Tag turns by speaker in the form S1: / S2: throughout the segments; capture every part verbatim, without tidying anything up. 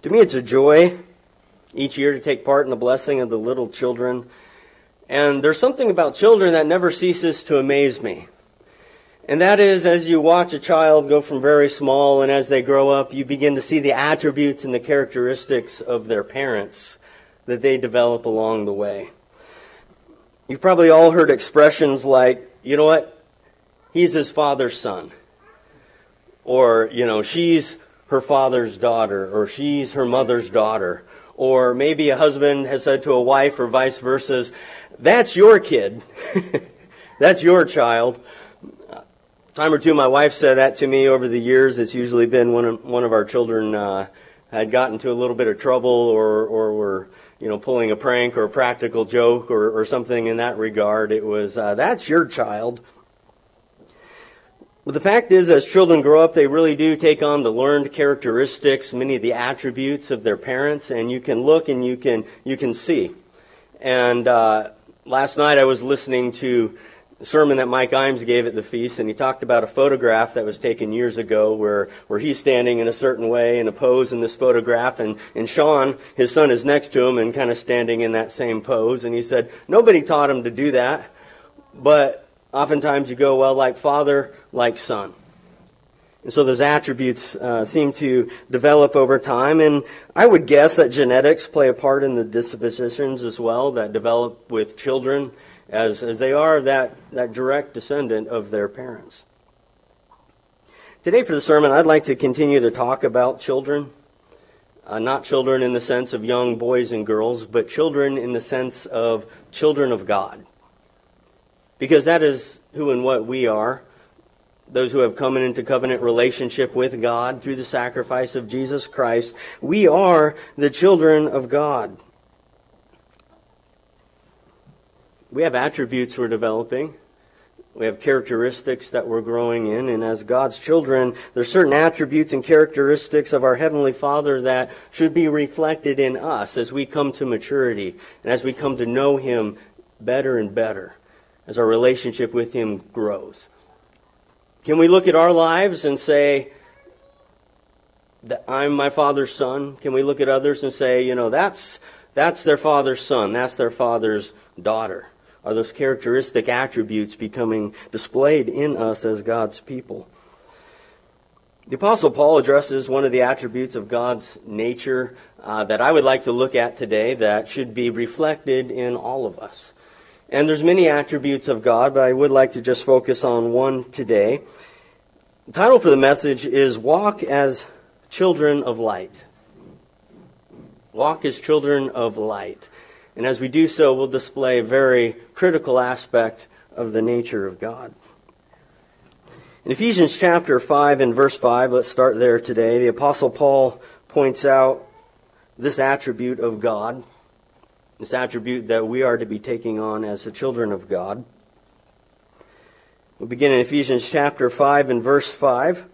S1: To me, it's a joy each year to take part in the blessing of the little children. And there's something about children that never ceases to amaze me. And that is, as you watch a child go from very small, and as they grow up, you begin to see the attributes and the characteristics of their parents that they develop along the way. You've probably all heard expressions like, you know what, he's his father's son. Or, you know, she's her father's daughter, or she's her mother's daughter. Or maybe a husband has said to a wife, or vice versa, that's your kid. That's your child. A time or two my wife said that to me over the years. It's usually been when one of our children uh, had gotten into a little bit of trouble, or, or were, you know, pulling a prank or a practical joke or, or something in that regard. It was, uh, that's your child. But the fact is, as children grow up, they really do take on the learned characteristics, many of the attributes of their parents, and you can look and you can you can see. And uh, last night I was listening to a sermon that Mike Imes gave at the feast, and he talked about a photograph that was taken years ago where, where he's standing in a certain way in a pose in this photograph, and, and Sean, his son, is next to him and kind of standing in that same pose. And he said, nobody taught him to do that, but oftentimes you go, well, like father, like son. And so those attributes uh, seem to develop over time. And I would guess that genetics play a part in the dispositions as well that develop with children, as, as they are that, that direct descendant of their parents. Today for the sermon, I'd like to continue to talk about children. Uh, not children in the sense of young boys and girls, but children in the sense of children of God. Because that is who and what we are, those who have come into covenant relationship with God through the sacrifice of Jesus Christ. We are the children of God. We have attributes we're developing. We have characteristics that we're growing in. And as God's children, there are certain attributes and characteristics of our Heavenly Father that should be reflected in us as we come to maturity and as we come to know Him better and better, as our relationship with Him grows. Can we look at our lives and say that I'm my Father's son? Can we look at others and say, you know, that's that's their father's son, that's their father's daughter? Are those characteristic attributes becoming displayed in us as God's people? The Apostle Paul addresses one of the attributes of God's nature uh, that I would like to look at today that should be reflected in all of us. And there's many attributes of God, but I would like to just focus on one today. The title for the message is Walk as Children of Light. Walk as children of light. And as we do so, we'll display a very critical aspect of the nature of God. In Ephesians chapter five and verse five, let's start there today, the Apostle Paul points out this attribute of God. This attribute that we are to be taking on as the children of God. We'll begin in Ephesians chapter five and verse five.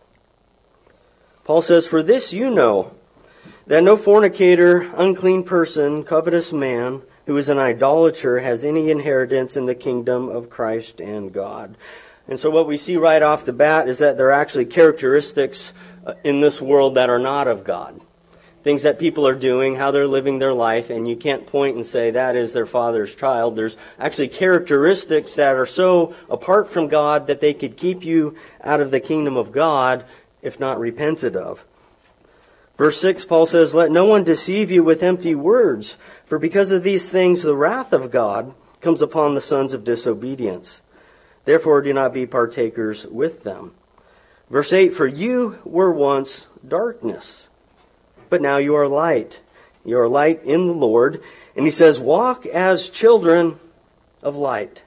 S1: Paul says, "For this you know, that no fornicator, unclean person, covetous man, who is an idolater, has any inheritance in the kingdom of Christ and God." And so what we see right off the bat is that there are actually characteristics in this world that are not of God. Things that people are doing, how they're living their life, and you can't point and say that is their father's child. There's actually characteristics that are so apart from God that they could keep you out of the kingdom of God if not repented of. Verse six, Paul says, "Let no one deceive you with empty words, for because of these things the wrath of God comes upon the sons of disobedience. Therefore do not be partakers with them." Verse eight, "For you were once darkness, but now you are light. You are light in the Lord." And he says, "Walk as children of light."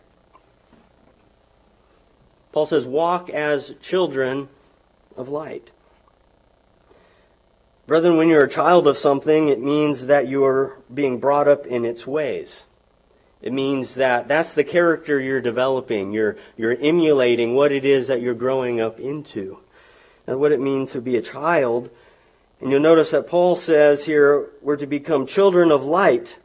S1: Paul says, walk as children of light. Brethren, when you're a child of something, it means that you are being brought up in its ways. It means that that's the character you're developing. You're, you're emulating what it is that you're growing up into. And what it means to be a child. And you'll notice that Paul says here, we're to become children of light.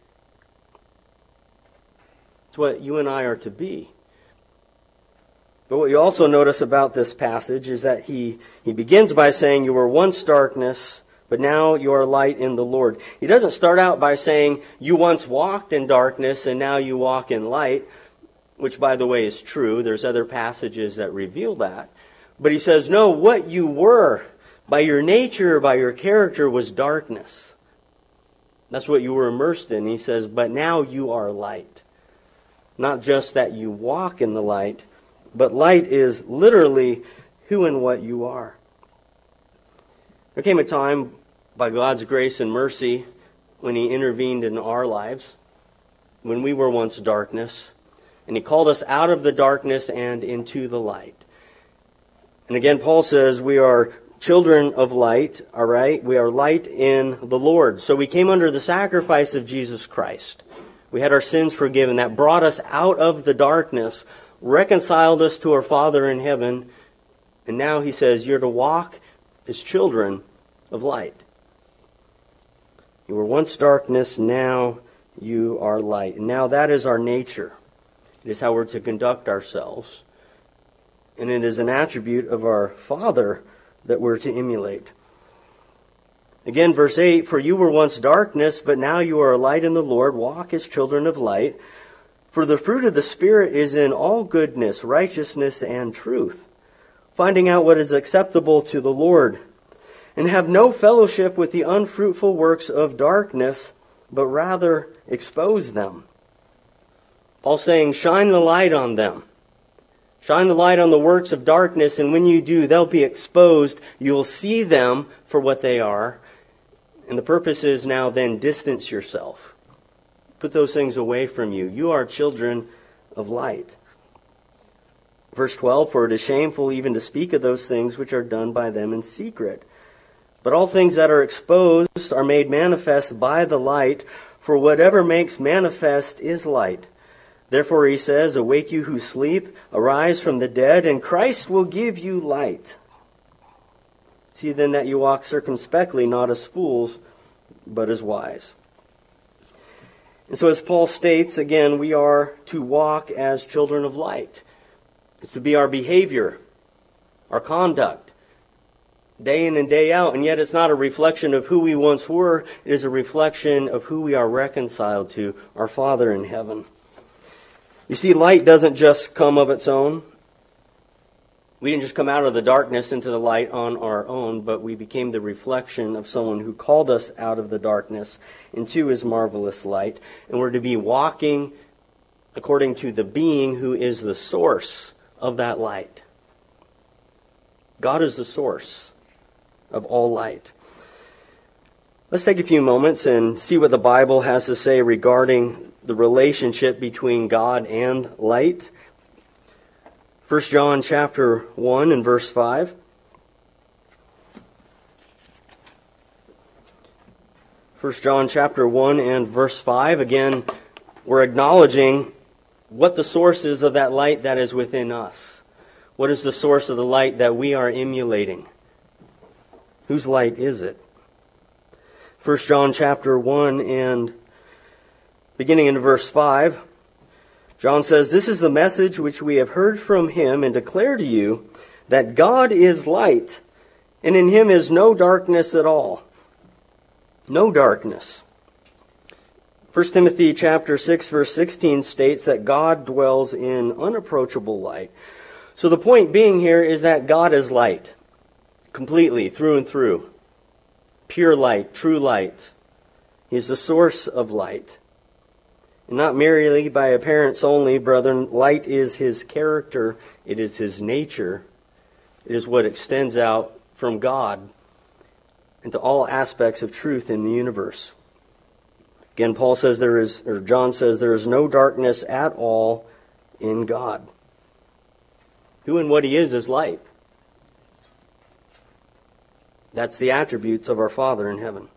S1: It's what you and I are to be. But what you also notice about this passage is that he, he begins by saying, you were once darkness, but now you are light in the Lord. He doesn't start out by saying, you once walked in darkness and now you walk in light, which, by the way, is true. There's other passages that reveal that. But he says, no, what you were, by your nature, by your character, was darkness. That's what you were immersed in. He says, but now you are light. Not just that you walk in the light, but light is literally who and what you are. There came a time, by God's grace and mercy, when He intervened in our lives, when we were once darkness, and He called us out of the darkness and into the light. And again, Paul says we are children of light, all right? We are light in the Lord. So we came under the sacrifice of Jesus Christ. We had our sins forgiven. That brought us out of the darkness, reconciled us to our Father in heaven. And now He says you're to walk as children of light. You were once darkness, now you are light. And now that is our nature. It is how we're to conduct ourselves. And it is an attribute of our Father that we're to emulate. Again, verse eight, for you were once darkness, but now you are a light in the Lord. Walk as children of light. For the fruit of the Spirit is in all goodness, righteousness, and truth, finding out what is acceptable to the Lord. And have no fellowship with the unfruitful works of darkness, but rather expose them. Paul's saying, shine the light on them. Shine the light on the works of darkness, and when you do, they'll be exposed. You'll see them for what they are. And the purpose is now then distance yourself. Put those things away from you. You are children of light. Verse twelve, for it is shameful even to speak of those things which are done by them in secret. But all things that are exposed are made manifest by the light, for whatever makes manifest is light. Therefore he says, awake you who sleep, arise from the dead, and Christ will give you light. See then that you walk circumspectly, not as fools, but as wise. And so as Paul states, again, we are to walk as children of light. It's to be our behavior, our conduct, day in and day out. And yet it's not a reflection of who we once were. It is a reflection of who we are reconciled to, our Father in heaven. You see, light doesn't just come of its own. We didn't just come out of the darkness into the light on our own, but we became the reflection of someone who called us out of the darkness into His marvelous light. And we're to be walking according to the being who is the source of that light. God is the source of all light. Let's take a few moments and see what the Bible has to say regarding the relationship between God and light. First John chapter one and verse five. First John chapter one and verse five. Again, we're acknowledging what the source is of that light that is within us. What is the source of the light that we are emulating? Whose light is it? First John chapter one and beginning in verse five, John says, this is the message which we have heard from Him and declare to you, that God is light, and in Him is no darkness at all. No darkness. First Timothy chapter six, verse sixteen states that God dwells in unapproachable light. So the point being here is that God is light, completely, through and through. Pure light, true light. He is the source of light. And not merely by appearance only, brethren. Light is His character. It is His nature. It is what extends out from God into all aspects of truth in the universe. Again, Paul says there is, or John says there is no darkness at all in God. Who and what He is is light. That's the attributes of our Father in heaven.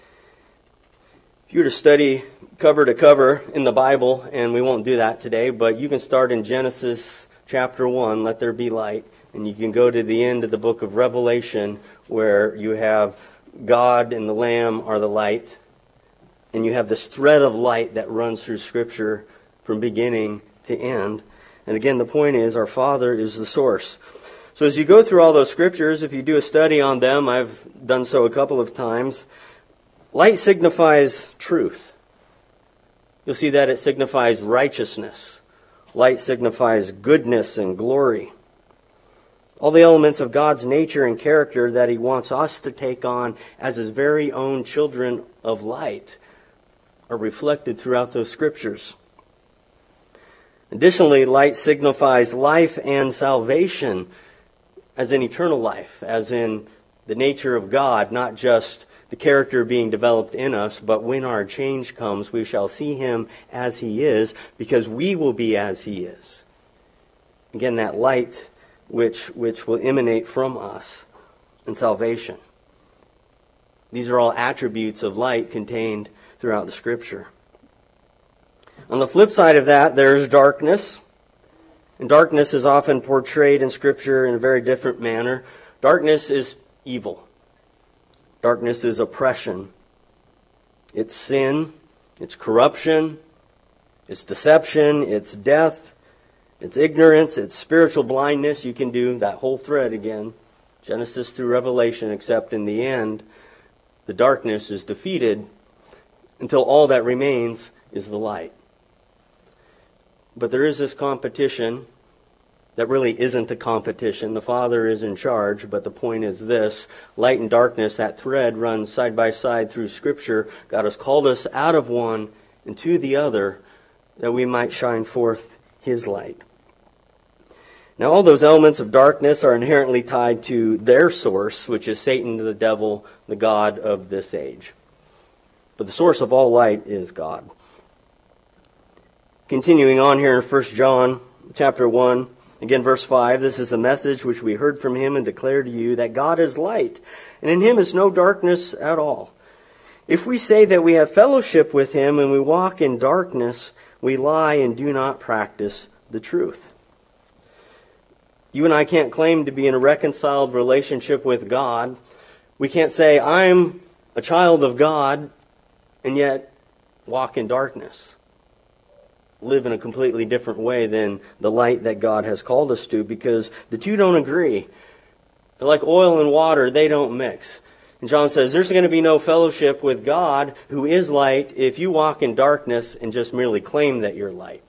S1: If you were to study cover to cover in the Bible, and we won't do that today, but you can start in Genesis chapter one, let there be light, and you can go to the end of the book of Revelation where you have God and the Lamb are the light, and you have this thread of light that runs through Scripture from beginning to end. And again, the point is our Father is the source. So as you go through all those scriptures, if you do a study on them, I've done so a couple of times, light signifies truth. You'll see that it signifies righteousness. Light signifies goodness and glory. All the elements of God's nature and character that He wants us to take on as His very own children of light are reflected throughout those scriptures. Additionally, light signifies life and salvation, as in eternal life, as in the nature of God, not just the character being developed in us, but when our change comes, we shall see Him as He is, because we will be as He is. Again, that light which, which will emanate from us in salvation. These are all attributes of light contained throughout the Scripture. On the flip side of that, there's darkness. And darkness is often portrayed in Scripture in a very different manner. Darkness is evil. Darkness is oppression. It's sin. It's corruption. It's deception. It's death. It's ignorance. It's spiritual blindness. You can do that whole thread again, Genesis through Revelation, except in the end, the darkness is defeated until all that remains is the light. But there is this competition that really isn't a competition. The Father is in charge, but the point is this: light and darkness, that thread runs side by side through Scripture. God has called us out of one into the other that we might shine forth His light. Now, all those elements of darkness are inherently tied to their source, which is Satan, the devil, the god of this age. But the source of all light is God. Continuing on here in First John chapter one, again verse five, this is the message which we heard from Him and declare to you, that God is light, and in Him is no darkness at all. If we say that we have fellowship with Him and we walk in darkness, we lie and do not practice the truth. You and I can't claim to be in a reconciled relationship with God. We can't say, I'm a child of God, and yet walk in darkness. Live in a completely different way than the light that God has called us to, because the two don't agree. They're like oil and water, they don't mix. And John says there's going to be no fellowship with God, who is light, if you walk in darkness and just merely claim that you're light.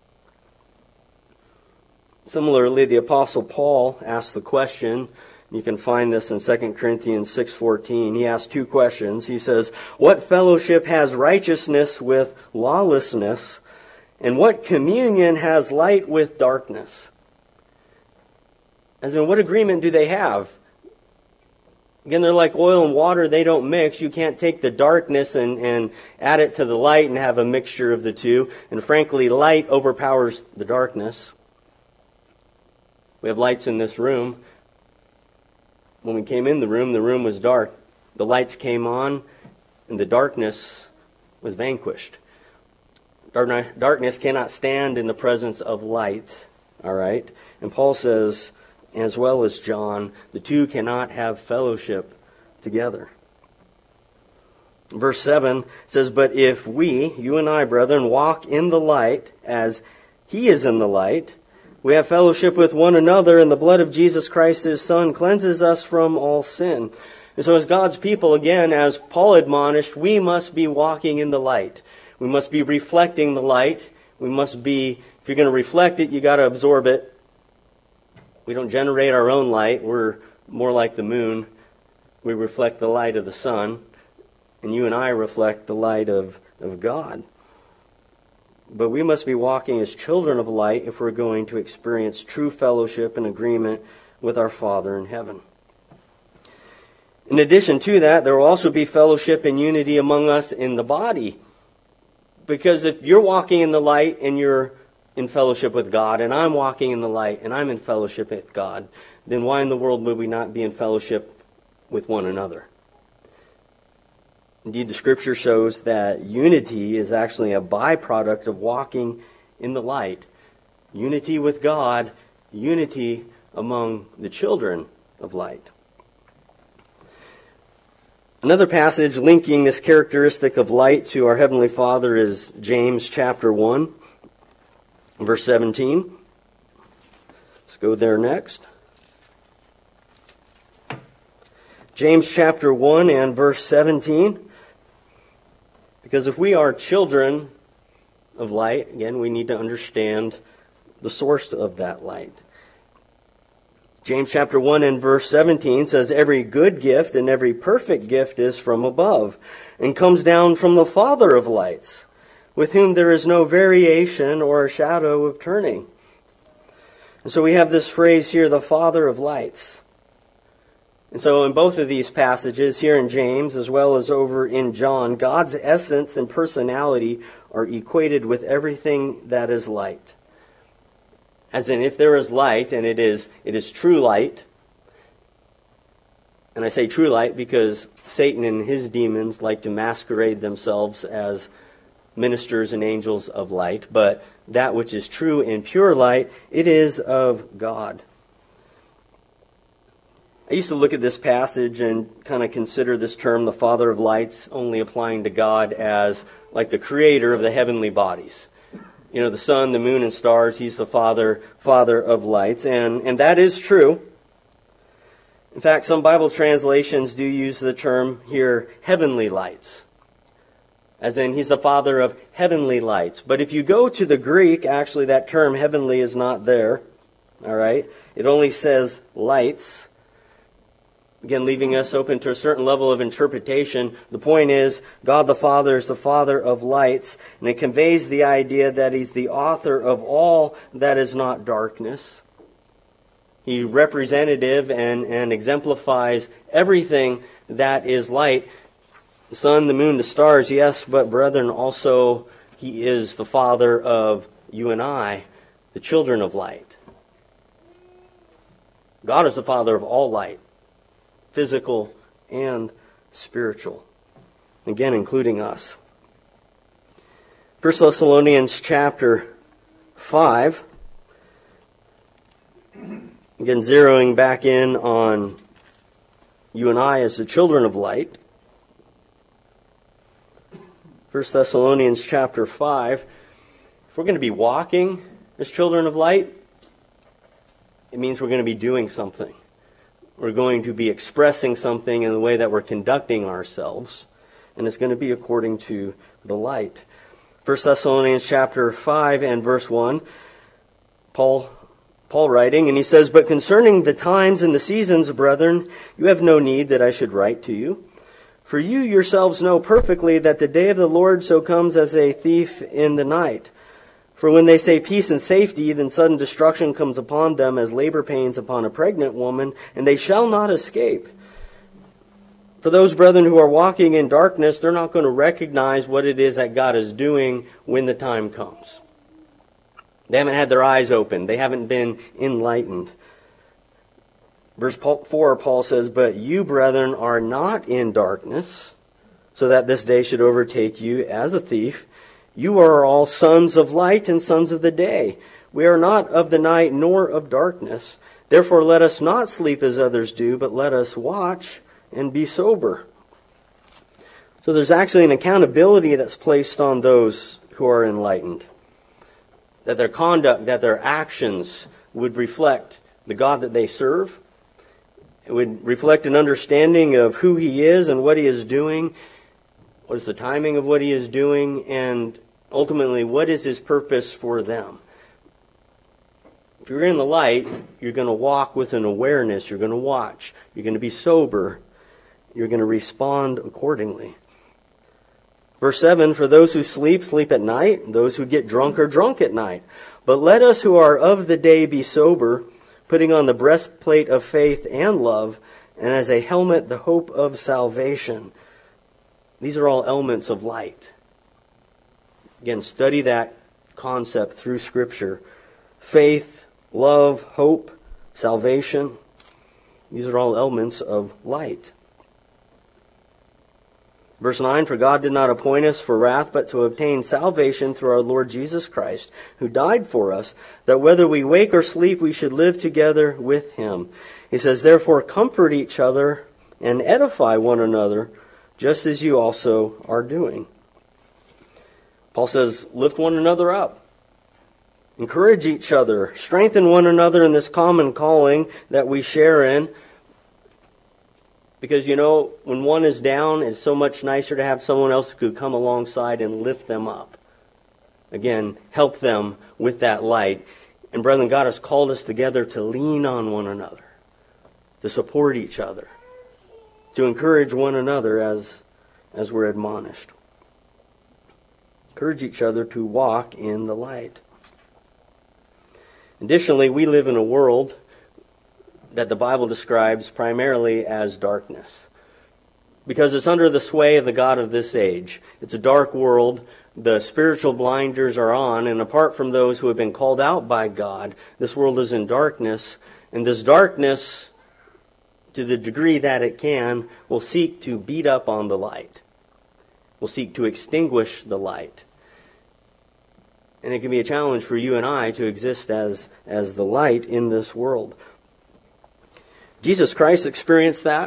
S1: Similarly, the Apostle Paul asked the question, you can find this in Second Corinthians six fourteen. He asked two questions. He says, what fellowship has righteousness with lawlessness? And what communion has light with darkness? As in, what agreement do they have? Again, they're like oil and water. They don't mix. You can't take the darkness and, and add it to the light and have a mixture of the two. And frankly, light overpowers the darkness. We have lights in this room. When we came in the room, the room was dark. The lights came on, and the darkness was vanquished. Darkness cannot stand in the presence of light. All right? And Paul says, as well as John, the two cannot have fellowship together. Verse seven says, but if we, you and I, brethren, walk in the light as He is in the light, we have fellowship with one another, and the blood of Jesus Christ, His Son, cleanses us from all sin. And so as God's people, again, as Paul admonished, we must be walking in the light. We must be reflecting the light. We must be, if you're going to reflect it, you got to absorb it. We don't generate our own light. We're more like the moon. We reflect the light of the sun. And you and I reflect the light of, of God. But we must be walking as children of light if we're going to experience true fellowship and agreement with our Father in heaven. In addition to that, there will also be fellowship and unity among us in the body. Because if you're walking in the light and you're in fellowship with God, and I'm walking in the light and I'm in fellowship with God, then why in the world would we not be in fellowship with one another? Indeed, the Scripture shows that unity is actually a byproduct of walking in the light. Unity with God, unity among the children of light. Another passage linking this characteristic of light to our Heavenly Father is James chapter one, verse seventeen. Let's go there next. James chapter one and verse seventeen. Because if we are children of light, again, we need to understand the source of that light. James chapter one and verse seventeen says, "Every good gift and every perfect gift is from above, and comes down from the Father of lights, with whom there is no variation or shadow of turning." And so we have this phrase here, the Father of lights. And so in both of these passages, here in James as well as over in John, God's essence and personality are equated with everything that is light. As in, if there is light, and it is it is true light, and I say true light because Satan and his demons like to masquerade themselves as ministers and angels of light, but that which is true and pure light, it is of God. I used to look at this passage and kind of consider this term, the Father of lights, only applying to God as like the creator of the heavenly bodies. You know, the sun, the moon, and stars, he's the Father, Father of lights. And, and that is true. In fact, some Bible translations do use the term here, heavenly lights. As in, he's the Father of heavenly lights. But if you go to the Greek, actually that term heavenly is not there. All right? It only says lights. Again, leaving us open to a certain level of interpretation. The point is, God the Father is the Father of lights, and it conveys the idea that he's the author of all that is not darkness. He representative and, and exemplifies everything that is light. The sun, the moon, the stars, yes, but brethren, also he is the Father of you and I, the children of light. God is the Father of all light, physical and spiritual. Again, including us. First Thessalonians chapter five. Again, zeroing back in on you and I as the children of light. First Thessalonians chapter five. If we're going to be walking as children of light, it means we're going to be doing something. We're going to be expressing something in the way that we're conducting ourselves, and it's going to be according to the light. First Thessalonians chapter five and verse one, Paul Paul writing, and he says, "But concerning the times and the seasons, brethren, you have no need that I should write to you. For you yourselves know perfectly that the day of the Lord so comes as a thief in the night. For when they say peace and safety, then sudden destruction comes upon them as labor pains upon a pregnant woman, and they shall not escape. For those brethren who are walking in darkness, they're not going to recognize what it is that God is doing when the time comes. They haven't had their eyes opened. They haven't been enlightened." Verse four, Paul says, "But you, brethren, are not in darkness, so that this day should overtake you as a thief. You are all sons of light and sons of the day. We are not of the night nor of darkness. Therefore let us not sleep as others do, but let us watch and be sober." So there's actually an accountability that's placed on those who are enlightened. That their conduct, that their actions would reflect the God that they serve. It would reflect an understanding of who he is and what he is doing. What is the timing of what he is doing, and ultimately, what is his purpose for them? If you're in the light, you're going to walk with an awareness. You're going to watch. You're going to be sober. You're going to respond accordingly. Verse seven, "For those who sleep, sleep at night. Those who get drunk are drunk at night. But let us who are of the day be sober, putting on the breastplate of faith and love, and as a helmet the hope of salvation." These are all elements of light. Again, study that concept through Scripture. Faith, love, hope, salvation. These are all elements of light. Verse nine, "For God did not appoint us for wrath, but to obtain salvation through our Lord Jesus Christ, who died for us, that whether we wake or sleep, we should live together with him." He says, "Therefore comfort each other and edify one another, just as you also are doing." Paul says, lift one another up. Encourage each other. Strengthen one another in this common calling that we share in. Because, you know, when one is down, it's so much nicer to have someone else who could come alongside and lift them up. Again, help them with that light. And brethren, God has called us together to lean on one another, to support each other, to encourage one another as, as we're admonished. Encourage each other to walk in the light. Additionally, we live in a world that the Bible describes primarily as darkness, because it's under the sway of the god of this age. It's a dark world. The spiritual blinders are on, and apart from those who have been called out by God, this world is in darkness, and this darkness, to the degree that it can, will seek to beat up on the light, will seek to extinguish the light. And it can be a challenge for you and I to exist as, as the light in this world. Jesus Christ experienced that.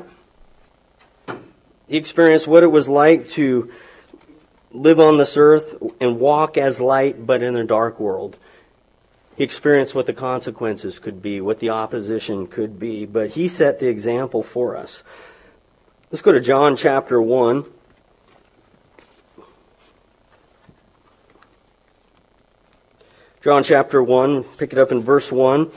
S1: He experienced what it was like to live on this earth and walk as light, but in a dark world. He experienced what the consequences could be, what the opposition could be, but he set the example for us. Let's go to John chapter one. John chapter one, pick it up in verse one.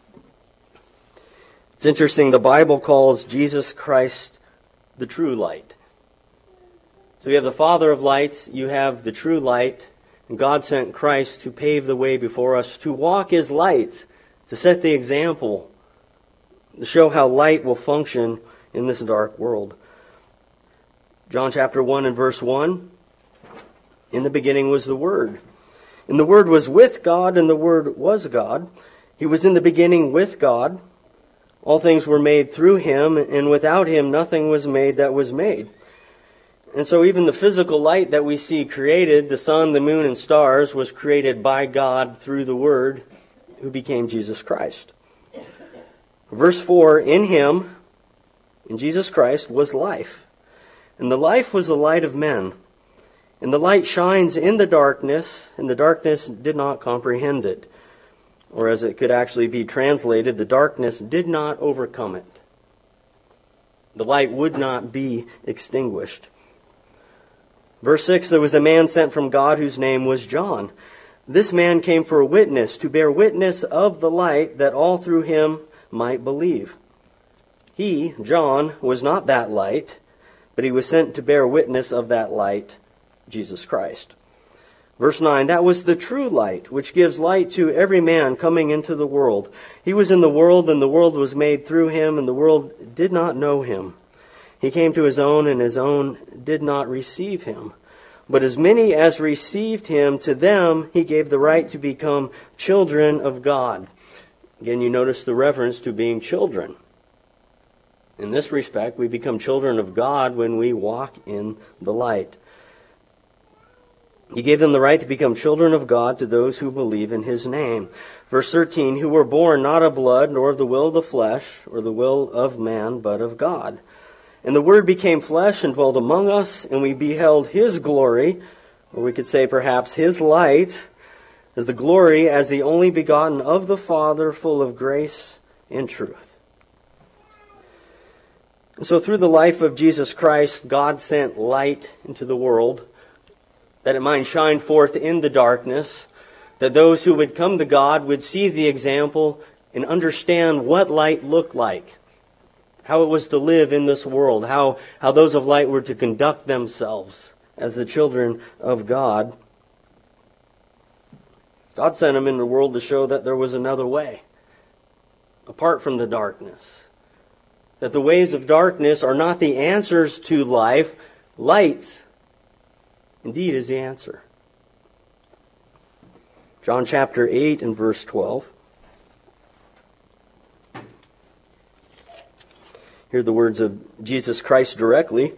S1: It's interesting, the Bible calls Jesus Christ the true light. So you have the Father of lights, you have the true light, and God sent Christ to pave the way before us, to walk as lights, to set the example, to show how light will function in this dark world. John chapter one and verse one, in the beginning was the Word. And the Word was with God, and the Word was God. He was in the beginning with God. All things were made through Him, and without Him nothing was made that was made. And so even the physical light that we see created, the sun, the moon, and stars, was created by God through the Word, who became Jesus Christ. Verse four, in Him, in Jesus Christ, was life. And the life was the light of men. And the light shines in the darkness, and the darkness did not comprehend it. Or as it could actually be translated, the darkness did not overcome it. The light would not be extinguished. Verse six, there was a man sent from God whose name was John. This man came for a witness, to bear witness of the light, that all through him might believe. He, John, was not that light, but he was sent to bear witness of that light, Jesus Christ. Verse nine, that was the true light, which gives light to every man coming into the world. He was in the world, and the world was made through him, and the world did not know him. He came to his own, and his own did not receive him. But as many as received him, to them he gave the right to become children of God. Again, you notice the reference to being children. In this respect, we become children of God when we walk in the light. He gave them the right to become children of God to those who believe in His name. Verse thirteen, who were born not of blood, nor of the will of the flesh, or the will of man, but of God. And the Word became flesh and dwelt among us, and we beheld His glory, or we could say perhaps His light, as the glory as the only begotten of the Father, full of grace and truth. And so through the life of Jesus Christ, God sent light into the world, that it might shine forth in the darkness, that those who would come to God would see the example and understand what light looked like, how it was to live in this world, how, how those of light were to conduct themselves as the children of God. God sent them in the world to show that there was another way, apart from the darkness. That the ways of darkness are not the answers to life. Light, indeed, is the answer. John chapter eight and verse twelve. Hear the words of Jesus Christ directly.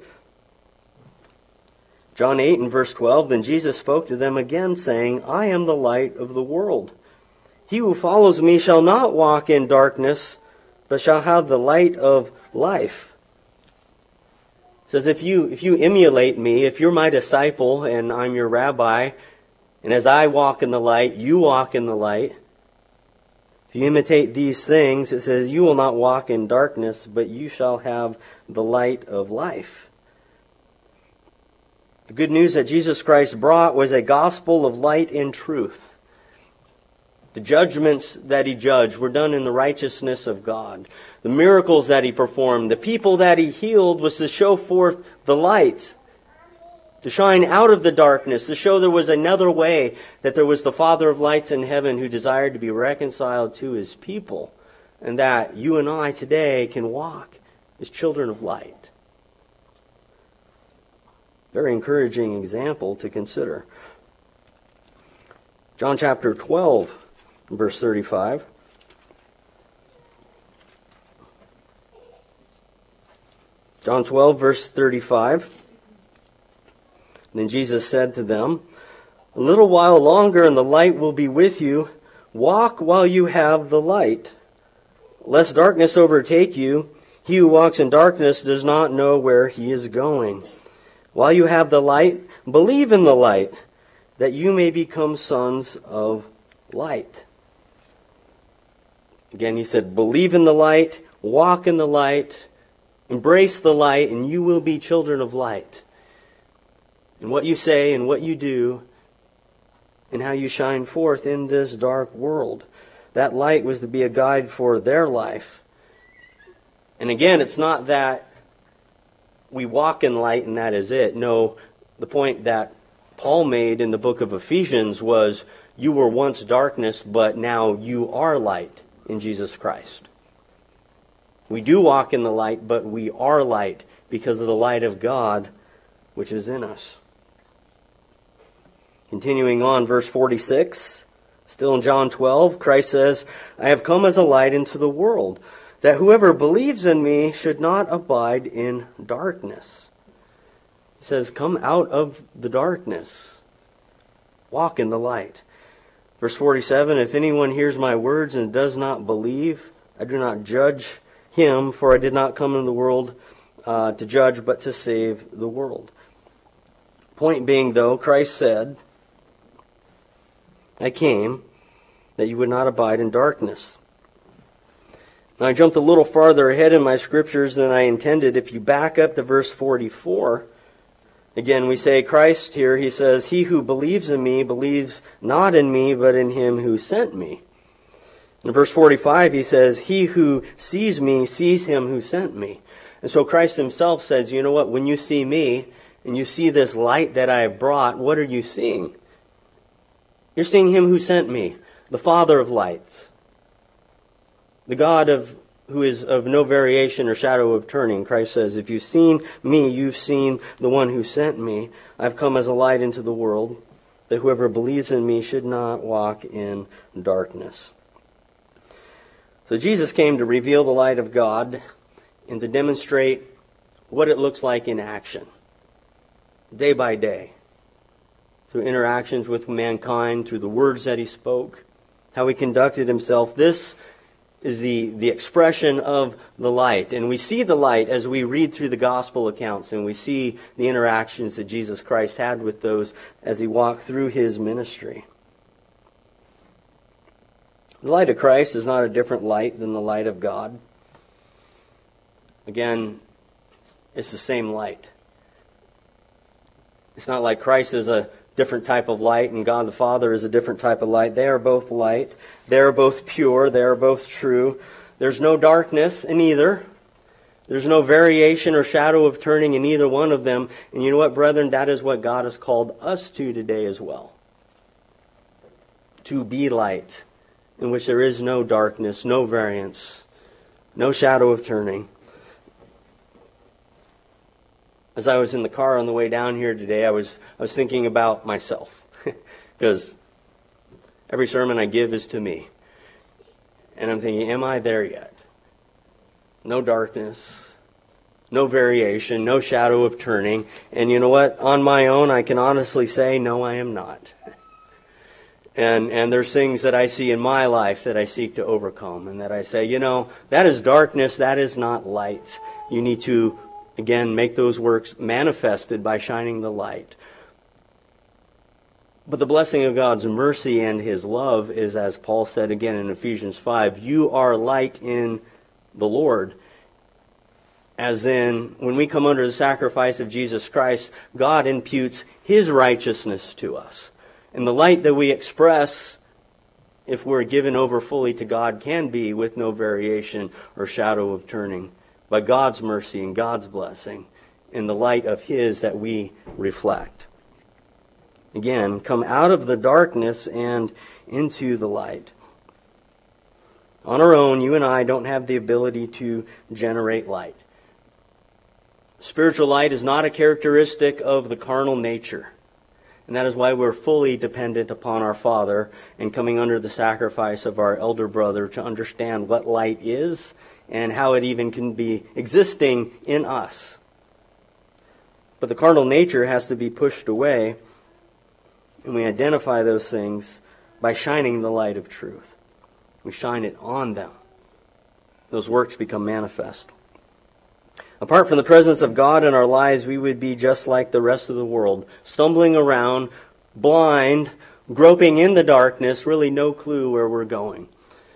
S1: John eight and verse twelve, then Jesus spoke to them again, saying, I am the light of the world. He who follows me shall not walk in darkness, but shall have the light of life. It says, if you, if you emulate me, if you're my disciple and I'm your rabbi, and as I walk in the light, you walk in the light, If you imitate these things, it says, you will not walk in darkness, but you shall have the light of life. The good news that Jesus Christ brought was a gospel of light and truth. The judgments that he judged were done in the righteousness of God. The miracles that he performed, the people that he healed, was to show forth the light, to shine out of the darkness, to show there was another way, that there was the Father of lights in heaven who desired to be reconciled to his people, and that you and I today can walk as children of light. Very encouraging example to consider. John chapter twelve, verse thirty-five. John twelve, verse thirty-five. Then Jesus said to them, a little while longer and the light will be with you. Walk while you have the light, lest darkness overtake you. He who walks in darkness does not know where he is going. While you have the light, believe in the light, that you may become sons of light. Again, he said, believe in the light, walk in the light, embrace the light, and you will be children of light. And what you say and what you do and how you shine forth in this dark world. That light was to be a guide for their life. And again, it's not that we walk in light and that is it. No, the point that Paul made in the book of Ephesians was, you were once darkness, but now you are light in Jesus Christ. We do walk in the light, but we are light because of the light of God which is in us. Continuing on, verse forty-six, still in John twelve, Christ says, I have come as a light into the world, that whoever believes in me should not abide in darkness. He says, come out of the darkness. Walk in the light. Verse forty-seven, if anyone hears my words and does not believe, I do not judge him, for I did not come into the world uh, to judge, but to save the world. Point being, though, Christ said, I came that you would not abide in darkness. Now, I jumped a little farther ahead in my scriptures than I intended. If you back up to verse forty-four, again, we say Christ here, he says, he who believes in me believes not in me, but in him who sent me. In verse forty-five, he says, he who sees me sees him who sent me. And so Christ himself says, you know what, when you see me and you see this light that I have brought, what are you seeing? You're seeing him who sent me, the Father of lights, the God of who is of no variation or shadow of turning. Christ says, if you've seen me, you've seen the one who sent me. I've come as a light into the world, that whoever believes in me should not walk in darkness. So Jesus came to reveal the light of God and to demonstrate what it looks like in action, day by day, through interactions with mankind, through the words that he spoke, how he conducted himself. This is the, the expression of the light. And we see the light as we read through the gospel accounts, and we see the interactions that Jesus Christ had with those as he walked through his ministry. The light of Christ is not a different light than the light of God. Again, it's the same light. It's not like Christ is a different type of light and God the Father is a different type of light. They are both light. They are both pure. They are both true. There's no darkness in either. There's no variation or shadow of turning in either one of them. And you know what, brethren? That is what God has called us to today as well. To be light, in which there is no darkness, no variance, no shadow of turning. As I was in the car on the way down here today, I was I was thinking about myself. Because every sermon I give is to me. And I'm thinking, am I there yet? No darkness, no variation, no shadow of turning. And you know what? On my own, I can honestly say, no, I am not. And and there's things that I see in my life that I seek to overcome. And that I say, you know, that is darkness, that is not light. You need to, again, make those works manifested by shining the light. But the blessing of God's mercy and his love is, as Paul said again in Ephesians five, you are light in the Lord. As in, when we come under the sacrifice of Jesus Christ, God imputes his righteousness to us. And the light that we express, if we're given over fully to God, can be with no variation or shadow of turning, by God's mercy and God's blessing, in the light of his that we reflect. Again, come out of the darkness and into the light. On our own, you and I don't have the ability to generate light. Spiritual light is not a characteristic of the carnal nature. And that is why we're fully dependent upon our Father and coming under the sacrifice of our elder brother to understand what light is and how it even can be existing in us. But the carnal nature has to be pushed away, and we identify those things by shining the light of truth. We shine it on them. Those works become manifest. Apart from the presence of God in our lives, we would be just like the rest of the world, stumbling around, blind, groping in the darkness, really no clue where we're going.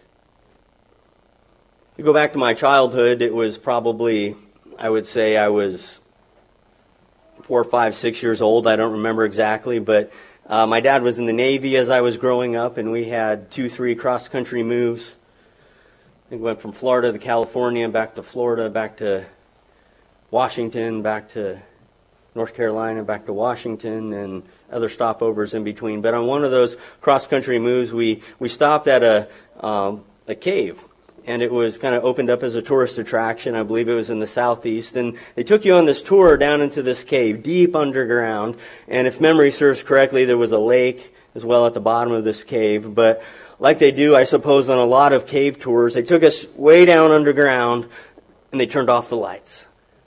S1: You go back to my childhood, it was probably, I would say I was four, five, six years old. I don't remember exactly, but uh, my dad was in the Navy as I was growing up, and we had two, three cross-country moves. I think we went from Florida to California, back to Florida, back to Washington, back to North Carolina, back to Washington, and other stopovers in between. But on one of those cross-country moves, we, we stopped at a um, a cave, and it was kind of opened up as a tourist attraction. I believe it was in the southeast, and they took you on this tour down into this cave, deep underground, and if memory serves correctly, there was a lake as well at the bottom of this cave. But like they do, I suppose, on a lot of cave tours, they took us way down underground, and they turned off the lights.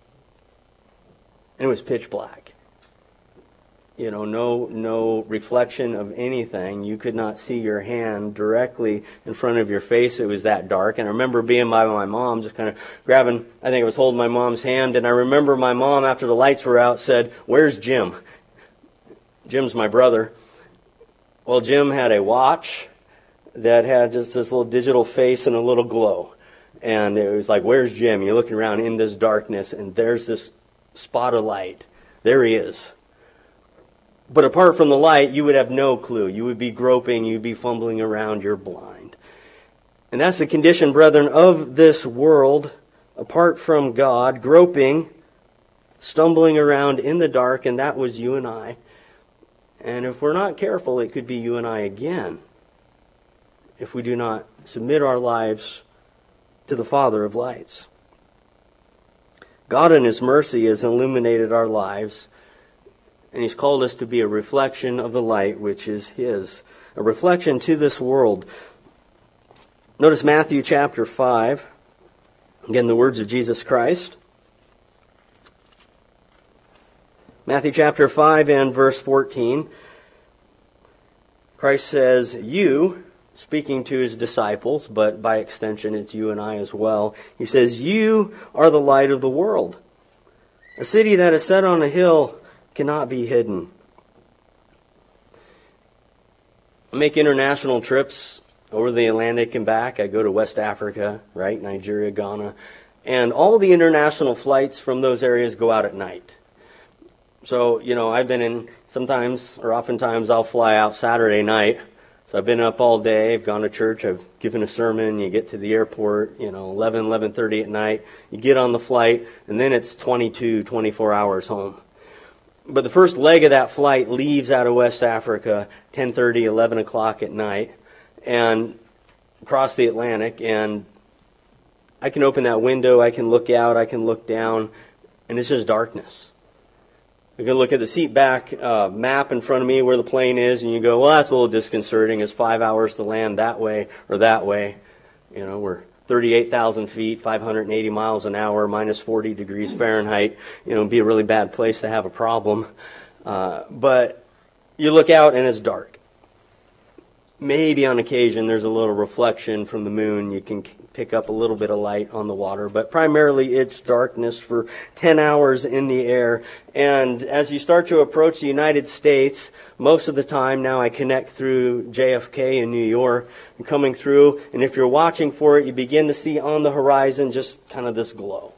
S1: And it was pitch black. You know, no no reflection of anything. You could not see your hand directly in front of your face. It was that dark. And I remember being by my mom, just kind of grabbing, I think I was holding my mom's hand. And I remember my mom, after the lights were out, said, "Where's Jim?" Jim's my brother. Well, Jim had a watch that had just this little digital face and a little glow. And it was like, "Where's Jim?" You're looking around in this darkness, and there's this spot of light. There he is. But apart from the light, you would have no clue. You would be groping, you'd be fumbling around, you're blind. And that's the condition, brethren, of this world, apart from God, groping, stumbling around in the dark, and that was you and I. And if we're not careful, it could be you and I again, if we do not submit our lives to the Father of lights. God in his mercy has illuminated our lives, and he's called us to be a reflection of the light which is his, a reflection to this world. Notice Matthew chapter five, again the words of Jesus Christ. Matthew chapter five and verse fourteen. Christ says, "You," speaking to his disciples, but by extension it's you and I as well. He says, "You are the light of the world. A city that is set on a hill cannot be hidden." I make international trips over the Atlantic and back. I go to West Africa, right? Nigeria, Ghana. And all the international flights from those areas go out at night. So, you know, I've been in, sometimes or oftentimes I'll fly out Saturday night. So I've been up all day, I've gone to church, I've given a sermon, you get to the airport, you know, eleven, eleven thirty at night, you get on the flight, and then it's twenty-two, twenty-four hours home. But the first leg of that flight leaves out of West Africa ten thirty, eleven o'clock at night, and across the Atlantic, and I can open that window, I can look out, I can look down, and it's just darkness. You can look at the seat back uh, map in front of me where the plane is, and you go, well, that's a little disconcerting. It's five hours to land that way or that way. You know, we're thirty-eight thousand feet, five hundred eighty miles an hour, minus forty degrees Fahrenheit. You know, it'd be a really bad place to have a problem. Uh, but you look out and it's dark. Maybe on occasion there's a little reflection from the moon. You can pick up a little bit of light on the water, but primarily it's darkness for ten hours in the air. And as you start to approach the United States, most of the time now I connect through J F K in New York, and coming through, and if you're watching for it, you begin to see on the horizon just kind of this glow.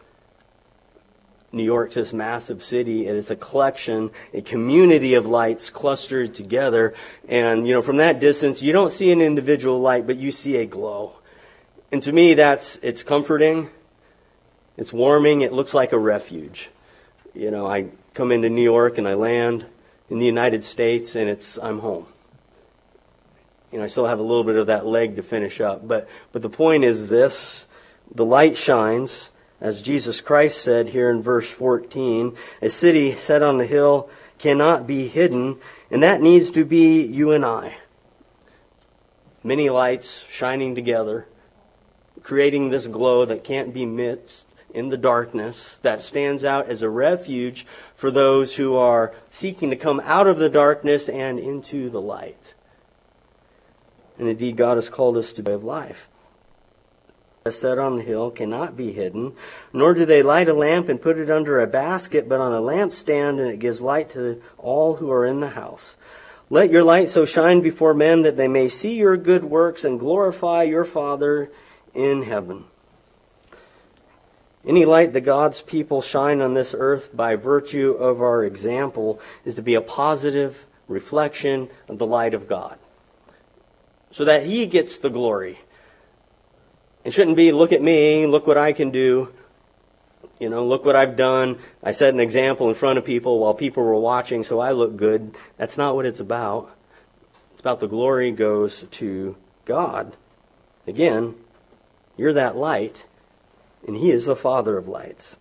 S1: New York's this massive city. It is a collection, a community of lights clustered together. And, you know, from that distance, you don't see an individual light, but you see a glow. And to me, that's, it's comforting. It's warming. It looks like a refuge. You know, I come into New York and I land in the United States and it's, I'm home. You know, I still have a little bit of that leg to finish up. But, but the point is this, the light shines. As Jesus Christ said here in verse fourteen, a city set on a hill cannot be hidden, and that needs to be you and I. Many lights shining together, creating this glow that can't be missed in the darkness, that stands out as a refuge for those who are seeking to come out of the darkness and into the light. And indeed, God has called us to live life. Set on the hill cannot be hidden, nor do they light a lamp and put it under a basket, but on a lampstand, and it gives light to all who are in the house. Let your light so shine before men that they may see your good works and glorify your Father in heaven. Any light that God's people shine on this earth by virtue of our example is to be a positive reflection of the light of God, so that He gets the glory. It shouldn't be, look at me, look what I can do. You know, look what I've done. I set an example in front of people while people were watching, so I look good. That's not what it's about. It's about the glory goes to God. Again, you're that light, and He is the Father of lights.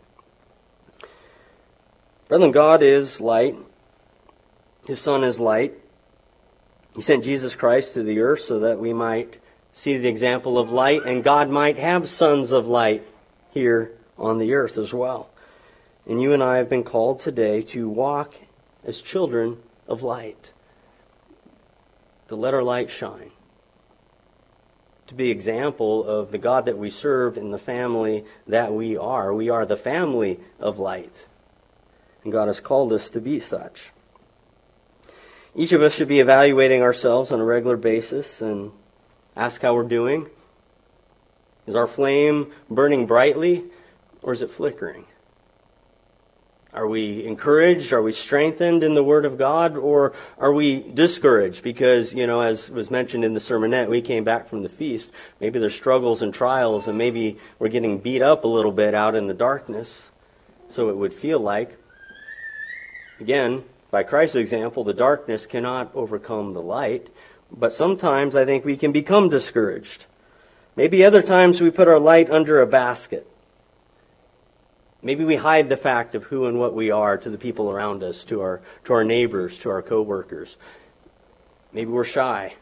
S1: Brethren, God is light. His Son is light. He sent Jesus Christ to the earth so that we might see the example of light, and God might have sons of light here on the earth as well. And you and I have been called today to walk as children of light, to let our light shine, to be example of the God that we serve in the family that we are. We are the family of light, and God has called us to be such. Each of us should be evaluating ourselves on a regular basis and ask how we're doing. Is our flame burning brightly, or is it flickering? Are we encouraged? Are we strengthened in the Word of God? Or are we discouraged? Because, you know, as was mentioned in the sermonette, we came back from the feast. Maybe there's struggles and trials, and maybe we're getting beat up a little bit out in the darkness. So it would feel like, again, by Christ's example, the darkness cannot overcome the light. But sometimes I think we can become discouraged. Maybe other times we put our light under a basket. Maybe we hide the fact of who and what we are to the people around us, to our to our neighbors, to our co-workers. Maybe we're shy.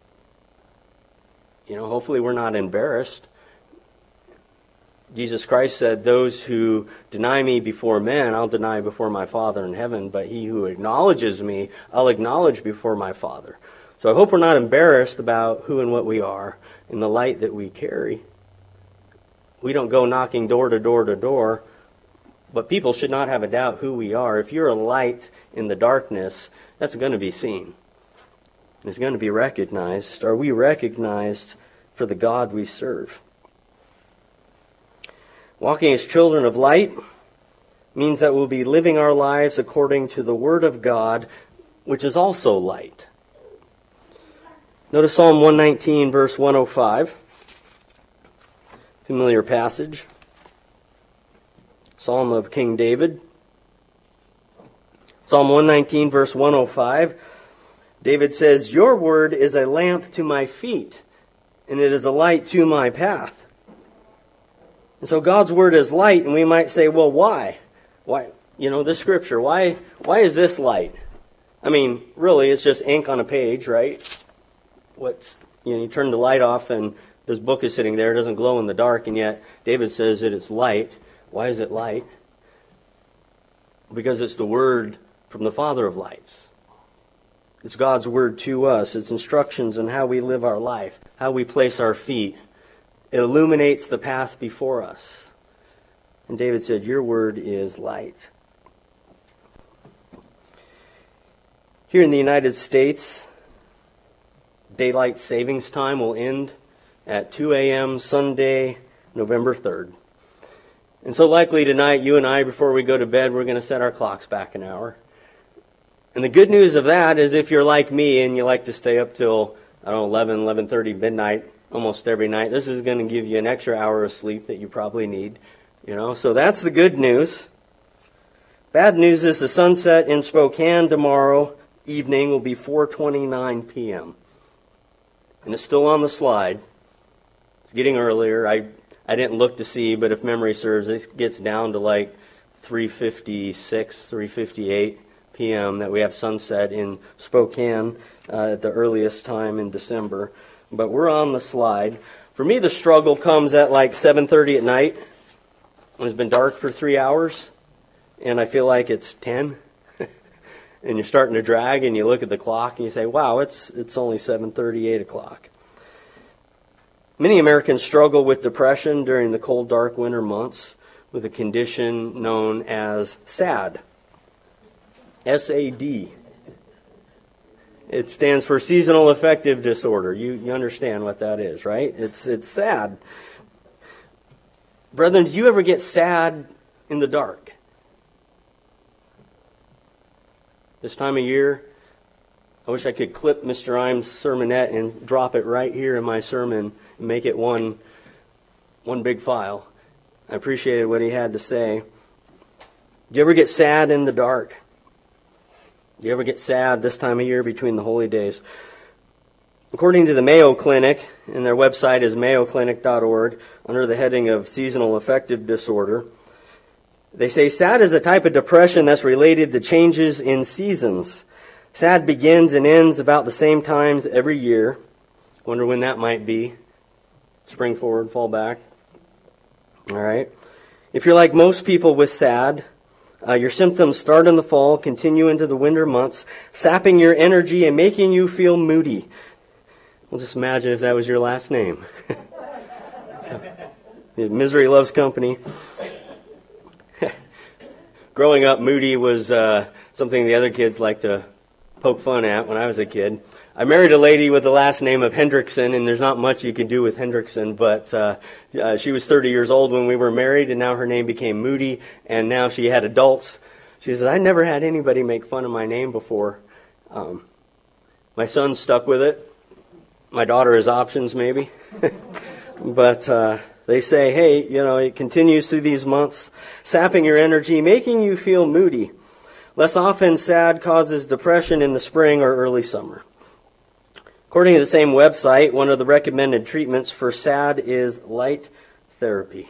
S1: You know, hopefully we're not embarrassed. Jesus Christ said, those who deny me before men, I'll deny before my Father in heaven. But he who acknowledges me, I'll acknowledge before my Father. So I hope we're not embarrassed about who and what we are in the light that we carry. We don't go knocking door to door to door, but people should not have a doubt who we are. If you're a light in the darkness, that's going to be seen. It's going to be recognized. Are we recognized for the God we serve? Walking as children of light means that we'll be living our lives according to the Word of God, which is also light. Notice Psalm one nineteen, verse one oh five. Familiar passage. Psalm of King David. Psalm one nineteen, verse one oh five. David says, your word is a lamp to my feet, and it is a light to my path. And so God's word is light, and we might say, well, why? Why? You know, this scripture, why, why is this light? I mean, really, it's just ink on a page, right? What's, you know, you turn the light off and this book is sitting there. It doesn't glow in the dark, and yet David says that it's light. Why is it light? Because it's the word from the Father of lights. It's God's word to us. It's instructions on how we live our life, how we place our feet. It illuminates the path before us. And David said, your word is light. Here in the United States, daylight savings time will end at two a.m. Sunday, November third. And so likely tonight, you and I, before we go to bed, we're going to set our clocks back an hour. And the good news of that is if you're like me and you like to stay up till, I don't know, eleven, eleven thirty, midnight, almost every night, this is going to give you an extra hour of sleep that you probably need. You know, so that's the good news. Bad news is the sunset in Spokane tomorrow evening will be four twenty-nine p.m. And it's still on the slide. It's getting earlier. I I didn't look to see, but if memory serves, it gets down to like three fifty-six, three fifty-eight p.m. that we have sunset in Spokane uh, at the earliest time in December. But we're on the slide. For me, the struggle comes at like seven thirty at night when it's been dark for three hours, and I feel like it's ten. And you're starting to drag, and you look at the clock, and you say, wow, it's it's only seven thirty, eight o'clock. Many Americans struggle with depression during the cold, dark winter months with a condition known as SAD. S A D. It stands for Seasonal Affective Disorder. You, you understand what that is, right? It's, it's sad. Brethren, do you ever get sad in the dark? This time of year, I wish I could clip Mister Imes' sermonette and drop it right here in my sermon and make it one, one big file. I appreciated what he had to say. Do you ever get sad in the dark? Do you ever get sad this time of year between the holy days? According to the Mayo Clinic, and their website is mayo clinic dot org, under the heading of Seasonal Affective Disorder, they say SAD is a type of depression that's related to changes in seasons. SAD begins and ends about the same times every year. Wonder when that might be. Spring forward, fall back. All right. If you're like most people with SAD, uh, your symptoms start in the fall, continue into the winter months, sapping your energy and making you feel moody. Well, just imagine if that was your last name. So, misery loves company. Growing up, moody was uh, something the other kids liked to poke fun at when I was a kid. I married a lady with the last name of Hendrickson, and there's not much you can do with Hendrickson, but uh, uh, she was thirty years old when we were married, and now her name became Moody, and now she had adults. She says, I never had anybody make fun of my name before. Um, my son stuck with it. My daughter has options, maybe. but... Uh, They say, hey, you know, it continues through these months, sapping your energy, making you feel moody. Less often, SAD causes depression in the spring or early summer. According to the same website, one of the recommended treatments for SAD is light therapy.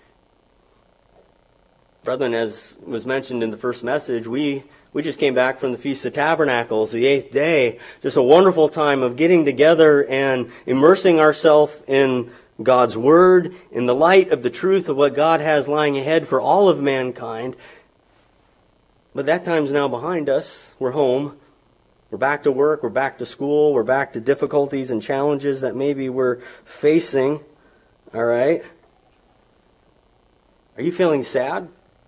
S1: Brethren, as was mentioned in the first message, we, we just came back from the Feast of Tabernacles, the eighth day. Just a wonderful time of getting together and immersing ourselves in God's Word, in the light of the truth of what God has lying ahead for all of mankind. But that time's now behind us. We're home. We're back to work. We're back to school. We're back to difficulties and challenges that maybe we're facing. All right? Are you feeling sad?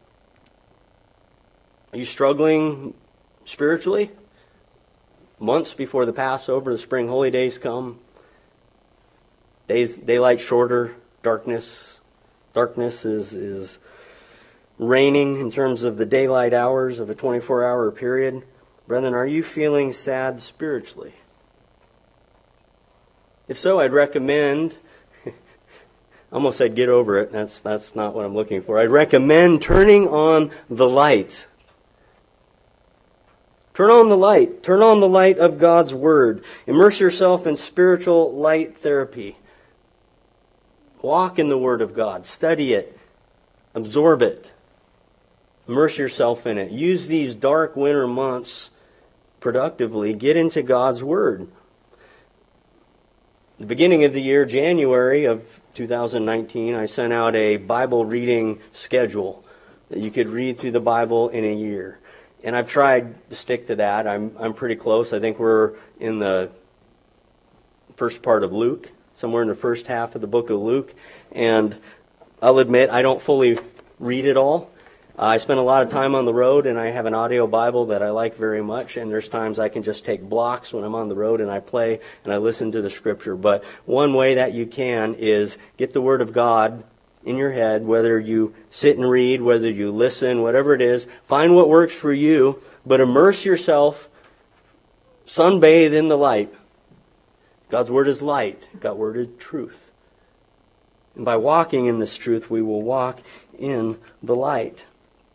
S1: Are you struggling spiritually? Months before the Passover, the spring holy days come. Days, daylight shorter, darkness. Darkness is, is reigning in terms of the daylight hours of a twenty-four hour period. Brethren, are you feeling sad spiritually? If so, I'd recommend, I almost said get over it. That's, that's not what I'm looking for. I'd recommend turning on the light. Turn on the light. Turn on the light of God's Word. Immerse yourself in spiritual light therapy. Walk in the Word of God. Study it. Absorb it. Immerse yourself in it. Use these dark winter months productively. Get into God's Word. The beginning of the year, January of two thousand nineteen, I sent out a Bible reading schedule that you could read through the Bible in a year. And I've tried to stick to that. I'm I'm pretty close. I think we're in the first part of Luke, somewhere in the first half of the book of Luke. And I'll admit, I don't fully read it all. Uh, I spend a lot of time on the road, and I have an audio Bible that I like very much. And there's times I can just take blocks when I'm on the road, and I play and I listen to the Scripture. But one way that you can is get the Word of God in your head, whether you sit and read, whether you listen, whatever it is. Find what works for you, but immerse yourself, sunbathe in the light. God's Word is light. God's Word is truth. And by walking in this truth, we will walk in the light.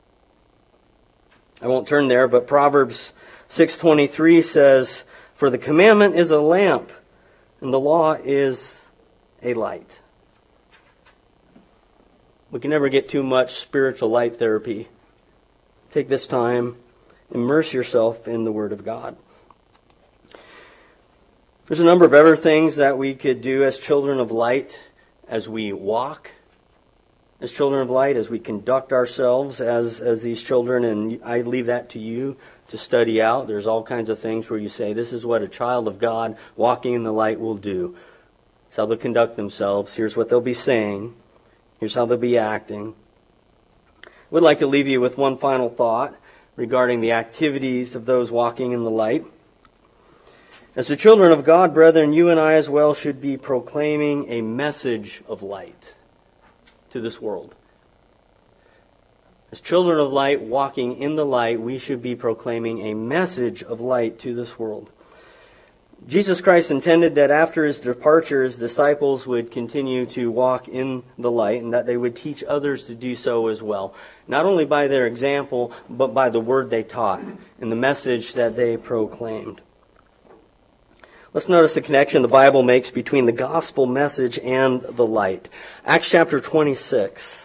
S1: I won't turn there, but Proverbs six twenty-three says, "For the commandment is a lamp, and the law is a light." We can never get too much spiritual light therapy. Take this time, immerse yourself in the Word of God. There's a number of other things that we could do as children of light as we walk, as children of light, as we conduct ourselves as, as these children, and I leave that to you to study out. There's all kinds of things where you say, this is what a child of God walking in the light will do. It's how they'll conduct themselves. Here's what they'll be saying. Here's how they'll be acting. I would like to leave you with one final thought regarding the activities of those walking in the light. As the children of God, brethren, you and I as well should be proclaiming a message of light to this world. As children of light walking in the light, we should be proclaiming a message of light to this world. Jesus Christ intended that after His departure, His disciples would continue to walk in the light and that they would teach others to do so as well. Not only by their example, but by the word they taught and the message that they proclaimed. Let's notice the connection the Bible makes between the gospel message and the light. Acts chapter twenty-six.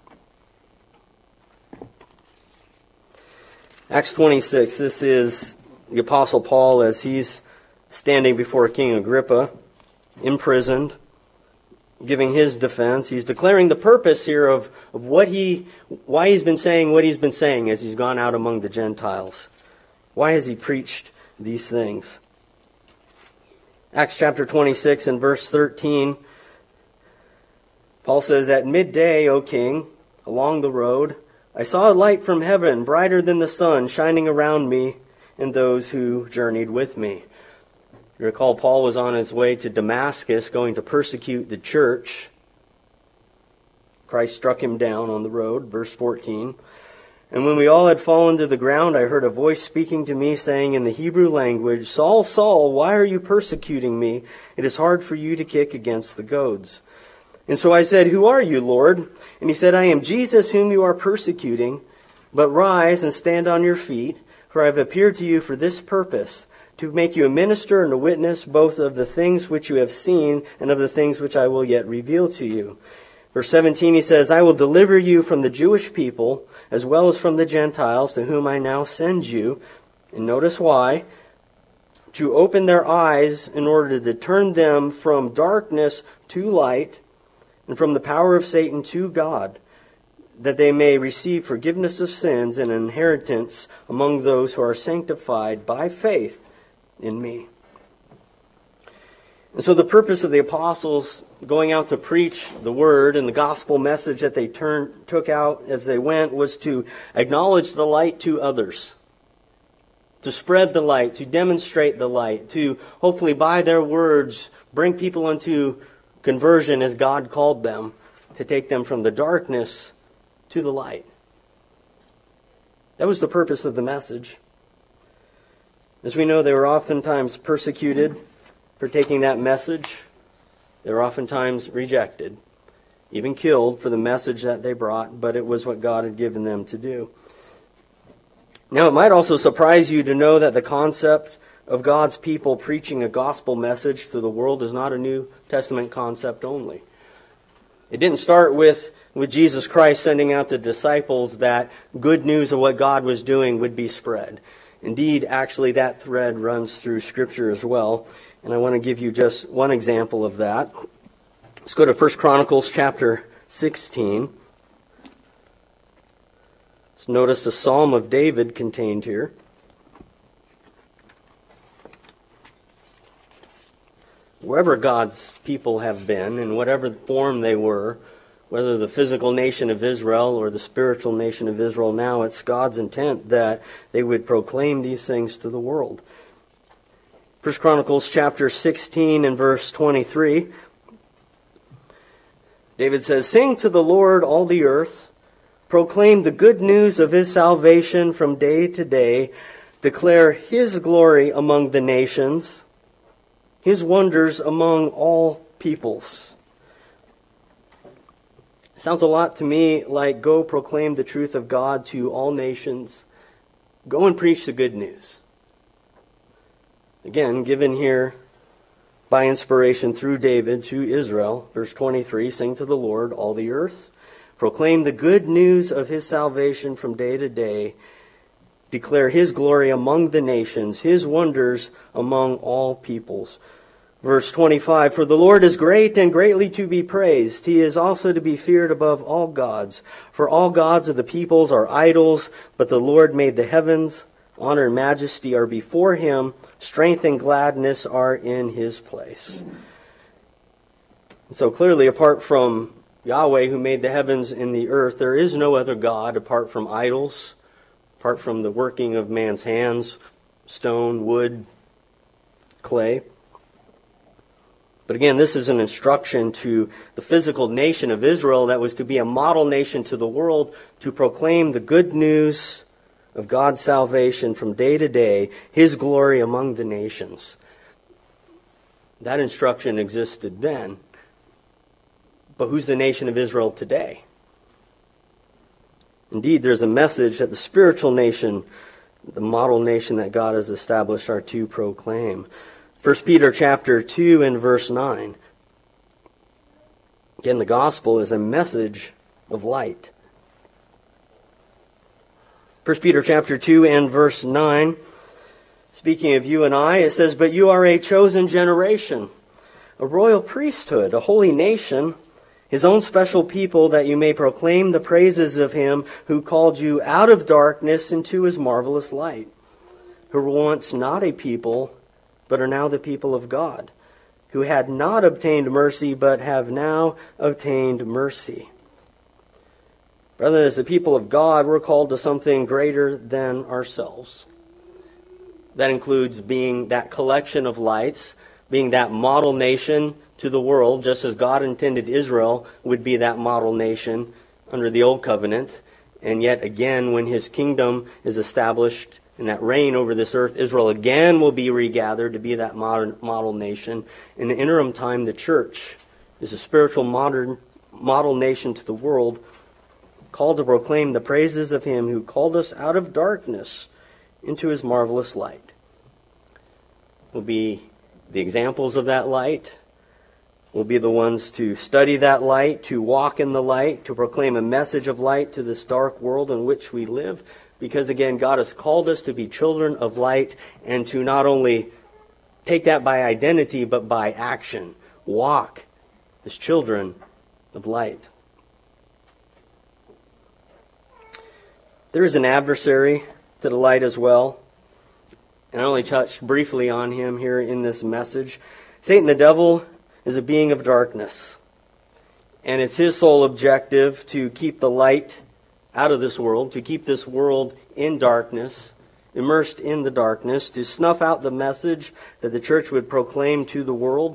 S1: Acts twenty-six, this is the Apostle Paul as he's standing before King Agrippa, imprisoned, giving his defense. He's declaring the purpose here of, of what he, why he's been saying what he's been saying as he's gone out among the Gentiles. Why has he preached these things? Acts chapter twenty-six and verse thirteen, Paul says, "At midday, O king, along the road, I saw a light from heaven, brighter than the sun, shining around me and those who journeyed with me." You recall Paul was on his way to Damascus, going to persecute the church. Christ struck him down on the road, verse fourteen. "And when we all had fallen to the ground, I heard a voice speaking to me, saying in the Hebrew language, 'Saul, Saul, why are you persecuting me? It is hard for you to kick against the goads.' And so I said, 'Who are you, Lord?' And He said, 'I am Jesus whom you are persecuting. But rise and stand on your feet, for I have appeared to you for this purpose, to make you a minister and a witness both of the things which you have seen and of the things which I will yet reveal to you.' Verse seventeen, he says, 'I will deliver you from the Jewish people, as well as from the Gentiles, to whom I now send you.' And notice why. "To open their eyes in order to turn them from darkness to light, and from the power of Satan to God, that they may receive forgiveness of sins and an inheritance among those who are sanctified by faith in me." And so the purpose of the apostles going out to preach the word and the gospel message that they turned, took out as they went was to acknowledge the light to others, to spread the light, to demonstrate the light, to hopefully by their words bring people into conversion as God called them, to take them from the darkness to the light. That was the purpose of the message. As we know, they were oftentimes persecuted for taking that message. They were oftentimes rejected, even killed for the message that they brought, but it was what God had given them to do. Now, it might also surprise you to know that the concept of God's people preaching a gospel message to the world is not a New Testament concept only. It didn't start with, with Jesus Christ sending out the disciples that good news of what God was doing would be spread. Indeed, actually, that thread runs through Scripture as well. And I want to give you just one example of that. Let's go to First Chronicles chapter sixteen. So notice the Psalm of David contained here. Wherever God's people have been, in whatever form they were, whether the physical nation of Israel or the spiritual nation of Israel now, it's God's intent that they would proclaim these things to the world. First Chronicles chapter sixteen and verse twenty-three. David says, "Sing to the Lord, all the earth. Proclaim the good news of His salvation from day to day. Declare His glory among the nations, His wonders among all peoples." Sounds a lot to me like go proclaim the truth of God to all nations. Go and preach the good news. Again, given here by inspiration through David to Israel, verse twenty-three, "Sing to the Lord, all the earth. Proclaim the good news of His salvation from day to day. Declare His glory among the nations, His wonders among all peoples." Verse twenty-five, "For the Lord is great and greatly to be praised. He is also to be feared above all gods. For all gods of the peoples are idols, but the Lord made the heavens. Honor and majesty are before Him. Strength and gladness are in His place." So clearly, apart from Yahweh, who made the heavens and the earth, there is no other God apart from idols, apart from the working of man's hands, stone, wood, clay. But again, this is an instruction to the physical nation of Israel that was to be a model nation to the world, to proclaim the good news of God's salvation from day to day, His glory among the nations. That instruction existed then. But who's the nation of Israel today? Indeed, there's a message that the spiritual nation, the model nation that God has established, are to proclaim. First Peter chapter two and verse nine. Again, the gospel is a message of light. First Peter chapter two and verse nine. Speaking of you and I, it says, "But you are a chosen generation, a royal priesthood, a holy nation, His own special people, that you may proclaim the praises of Him who called you out of darkness into His marvelous light, who were once not a people, but are now the people of God, who had not obtained mercy, but have now obtained mercy." Brethren, as the people of God, we're called to something greater than ourselves. That includes being that collection of lights, being that model nation to the world, just as God intended Israel would be that model nation under the Old Covenant. And yet again, when His kingdom is established and that reign over this earth, Israel again will be regathered to be that modern model nation. In the interim time, the church is a spiritual modern model nation to the world, called to proclaim the praises of Him who called us out of darkness into His marvelous light. We'll be the examples of that light. We'll be the ones to study that light, to walk in the light, to proclaim a message of light to this dark world in which we live. Because again, God has called us to be children of light and to not only take that by identity, but by action. Walk as children of light. There is an adversary to the light as well. And I only touched briefly on him here in this message. Satan, the devil, is a being of darkness. And it's his sole objective to keep the light out of this world, to keep this world in darkness, immersed in the darkness, to snuff out the message that the church would proclaim to the world.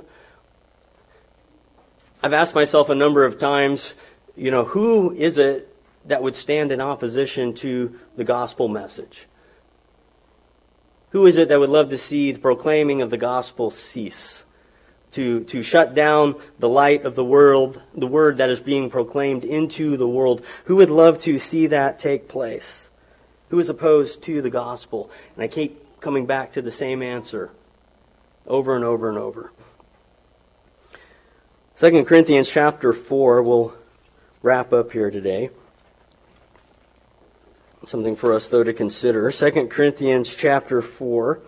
S1: I've asked myself a number of times, you know, who is it that would stand in opposition to the gospel message? Who is it that would love to see the proclaiming of the gospel cease? To, to shut down the light of the world, the word that is being proclaimed into the world. Who would love to see that take place? Who is opposed to the gospel? And I keep coming back to the same answer over and over and over. Second Corinthians chapter four, we'll wrap up here today. Something for us, though, to consider. Second Corinthians chapter four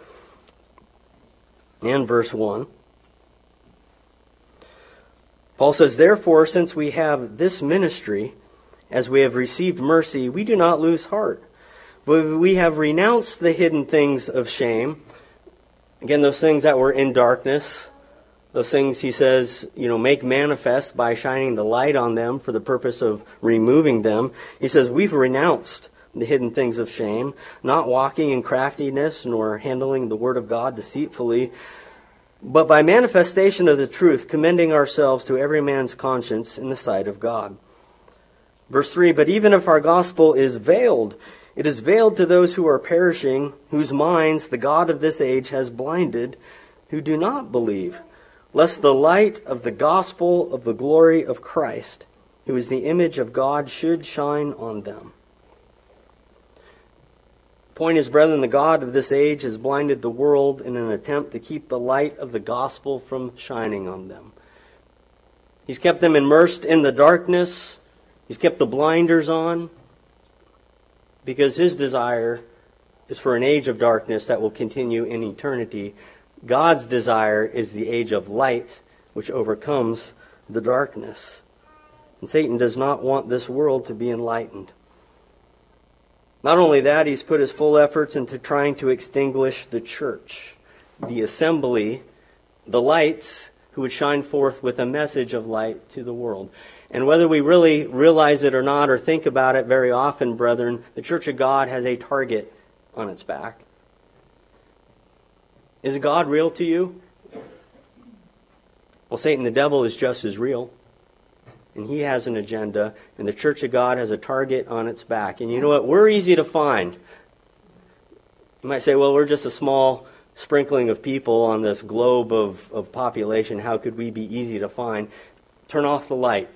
S1: and verse one. Paul says, "Therefore, since we have this ministry, as we have received mercy, we do not lose heart. But we have renounced the hidden things of shame. Again, those things that were in darkness. Those things, he says, you know, make manifest by shining the light on them for the purpose of removing them. He says, we've renounced the hidden things of shame, not walking in craftiness, nor handling the word of God deceitfully, but by manifestation of the truth, commending ourselves to every man's conscience in the sight of God. Verse three, but even if our gospel is veiled, it is veiled to those who are perishing, whose minds the God of this age has blinded, who do not believe, lest the light of the gospel of the glory of Christ, who is the image of God, should shine on them. Point is, brethren, the God of this age has blinded the world in an attempt to keep the light of the gospel from shining on them. He's kept them immersed in the darkness. He's kept the blinders on, because his desire is for an age of darkness that will continue in eternity. God's desire is the age of light, which overcomes the darkness. And Satan does not want this world to be enlightened. Not only that, he's put his full efforts into trying to extinguish the church, the assembly, the lights who would shine forth with a message of light to the world. And whether we really realize it or not, or think about it very often, brethren, the Church of God has a target on its back. Is God real to you? Well, Satan, the devil, is just as real. And he has an agenda, and the Church of God has a target on its back. And you know what? We're easy to find. You might say, well, we're just a small sprinkling of people on this globe of, of population. How could we be easy to find? Turn off the light.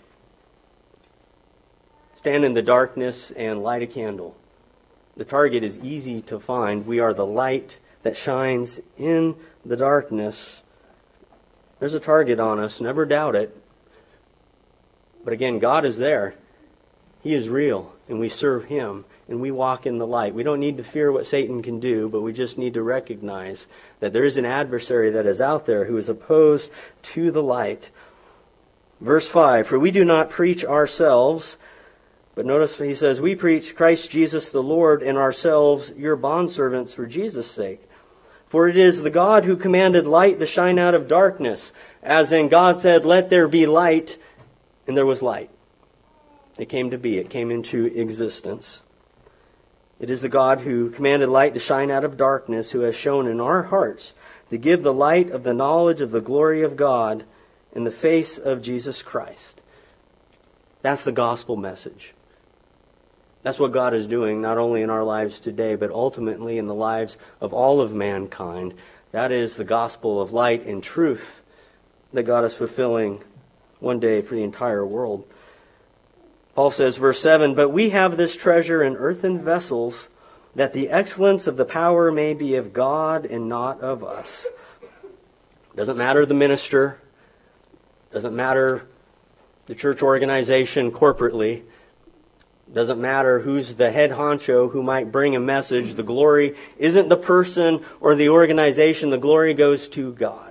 S1: Stand in the darkness and light a candle. The target is easy to find. We are the light that shines in the darkness. There's a target on us. Never doubt it. But again, God is there. He is real, and we serve him, and we walk in the light. We don't need to fear what Satan can do, but we just need to recognize that there is an adversary that is out there who is opposed to the light. Verse five, for we do not preach ourselves, but notice he says, we preach Christ Jesus the Lord, and ourselves your bondservants for Jesus' sake. For it is the God who commanded light to shine out of darkness. As in God said, let there be light, and there was light. It came to be. It came into existence. It is the God who commanded light to shine out of darkness, who has shown in our hearts to give the light of the knowledge of the glory of God in the face of Jesus Christ. That's the gospel message. That's what God is doing, not only in our lives today, but ultimately in the lives of all of mankind. That is the gospel of light and truth that God is fulfilling one day for the entire world. Paul says, verse seven, but we have this treasure in earthen vessels, that the excellence of the power may be of God and not of us. Doesn't matter the minister. Doesn't matter the church organization corporately. Doesn't matter who's the head honcho who might bring a message. The glory isn't the person or the organization. The glory goes to God.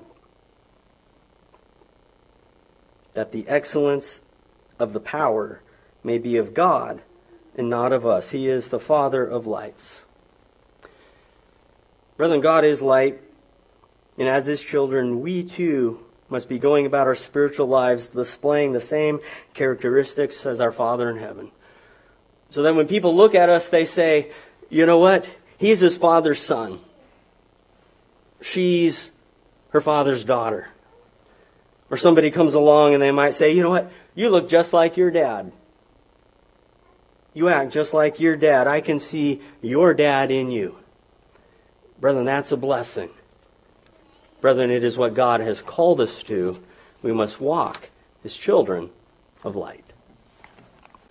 S1: That the excellence of the power may be of God and not of us. He is the Father of lights. Brethren, God is light, and as his children, we too must be going about our spiritual lives displaying the same characteristics as our Father in heaven. So then when people look at us, they say, you know what? He's his Father's son. She's her Father's daughter. Or somebody comes along and they might say, you know what? You look just like your dad. You act just like your dad. I can see your dad in you. Brethren, that's a blessing. Brethren, it is what God has called us to. We must walk as children of light.